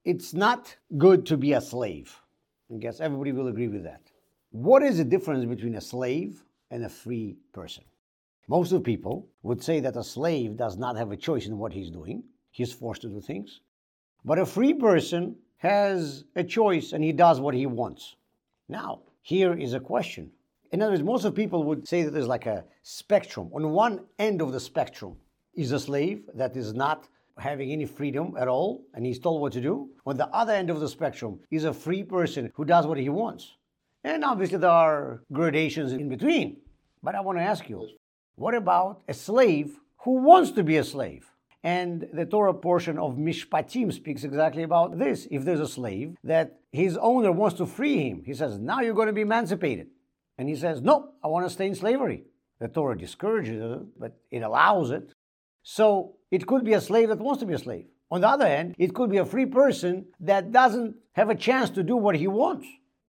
It's not good to be a slave. I guess everybody will agree with that. What is the difference between a slave and a free person? Most of the people would say that a slave does not have a choice in what he's doing. He's forced to do things. But a free person has a choice and he does what he wants. Now, here is a question. In other words, most of the people would say that there's like a spectrum. On one end of the spectrum is a slave that is not having any freedom at all and he's told what to do. On the other end of the spectrum is a free person who does what he wants. And obviously there are gradations in between. But I want to ask you, what about a slave who wants to be a slave? And the Torah portion of Mishpatim speaks exactly about this. If there's a slave that his owner wants to free him, he says, now you're going to be emancipated. And he says, no, I want to stay in slavery. The Torah discourages it, but it allows it. So it could be a slave that wants to be a slave. On the other hand, it could be a free person that doesn't have a chance to do what he wants.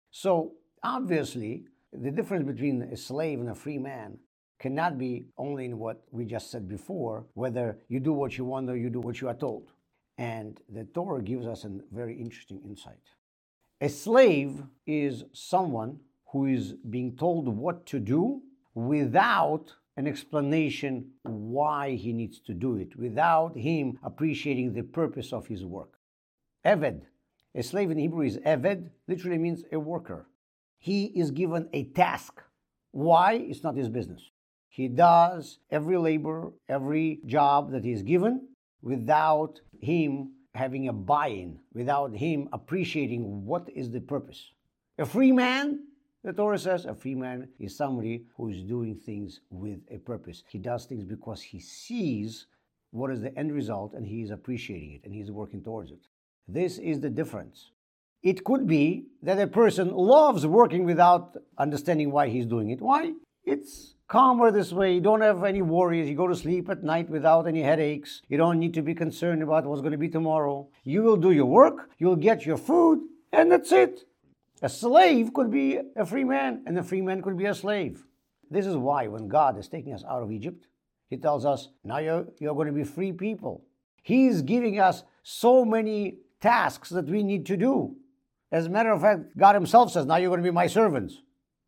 So obviously, the difference between a slave and a free man cannot be only in what we just said before, whether you do what you want or you do what you are told. And the Torah gives us a very interesting insight. A slave is someone who is being told what to do without an explanation why he needs to do it, without him appreciating the purpose of his work. Eved. A slave in Hebrew is Eved, literally means a worker. He is given a task. Why? It's not his business. He does every labor, every job that he is given without him having a buy-in, without him appreciating what is the purpose. A free man, the Torah says, a free man is somebody who is doing things with a purpose. He does things because he sees what is the end result and he is appreciating it and he is working towards it. This is the difference. It could be that a person loves working without understanding why he's doing it. Why? It's calmer this way. You don't have any worries. You go to sleep at night without any headaches. You don't need to be concerned about what's going to be tomorrow. You will do your work. You'll get your food. And that's it. A slave could be a free man, and a free man could be a slave. This is why when God is taking us out of Egypt, He tells us, now you're going to be free people. He's giving us so many tasks that we need to do. As a matter of fact, God Himself says, now you're going to be my servants.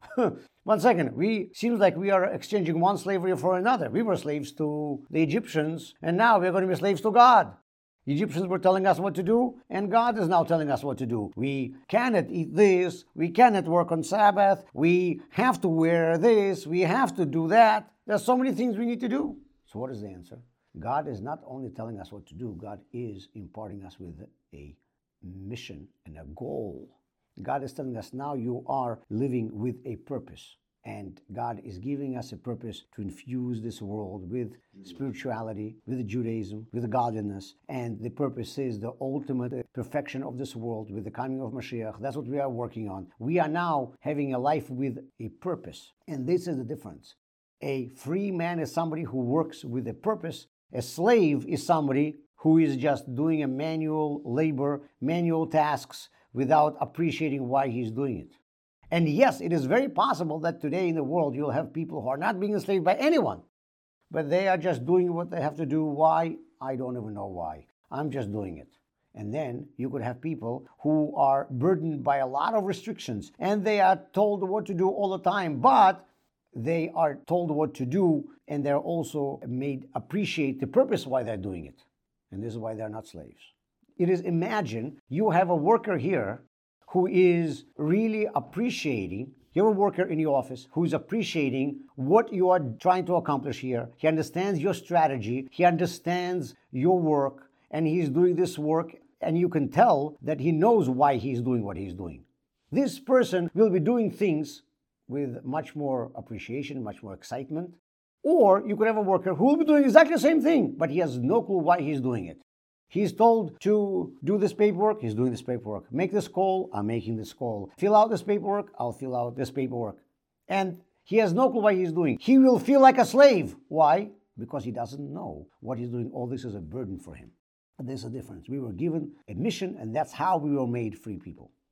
1 second, seems like we are exchanging one slavery for another. We were slaves to the Egyptians, and now we're going to be slaves to God. The Egyptians were telling us what to do, and God is now telling us what to do. We cannot eat this, we cannot work on Sabbath, we have to wear this, we have to do that. There's so many things we need to do. So what is the answer? God is not only telling us what to do, God is imparting us with a mission and a goal. God is telling us now you are living with a purpose. And God is giving us a purpose to infuse this world with spirituality, with Judaism, with godliness. And the purpose is the ultimate perfection of this world with the coming of Mashiach. That's what we are working on. We are now having a life with a purpose. And this is the difference. A free man is somebody who works with a purpose. A slave is somebody who is just doing a manual labor, manual tasks, without appreciating why he's doing it. And yes, it is very possible that today in the world you'll have people who are not being enslaved by anyone, but they are just doing what they have to do. Why? I don't even know why. I'm just doing it. And then you could have people who are burdened by a lot of restrictions and they are told what to do all the time, but they are told what to do and they're also made appreciate the purpose why they're doing it. And this is why they're not slaves. It is, imagine you have a worker here who is really appreciating, you have a worker in your office who is appreciating what you are trying to accomplish here. He understands your strategy, he understands your work, and he's doing this work, and you can tell that he knows why he's doing what he's doing. This person will be doing things with much more appreciation, much more excitement. Or you could have a worker who will be doing exactly the same thing, but he has no clue why he's doing it. He's told to do this paperwork, he's doing this paperwork. Make this call, I'm making this call. Fill out this paperwork, I'll fill out this paperwork. And he has no clue what he's doing. He will feel like a slave. Why? Because he doesn't know what he's doing. All this is a burden for him. And there's a difference. We were given a mission, and that's how we were made free people.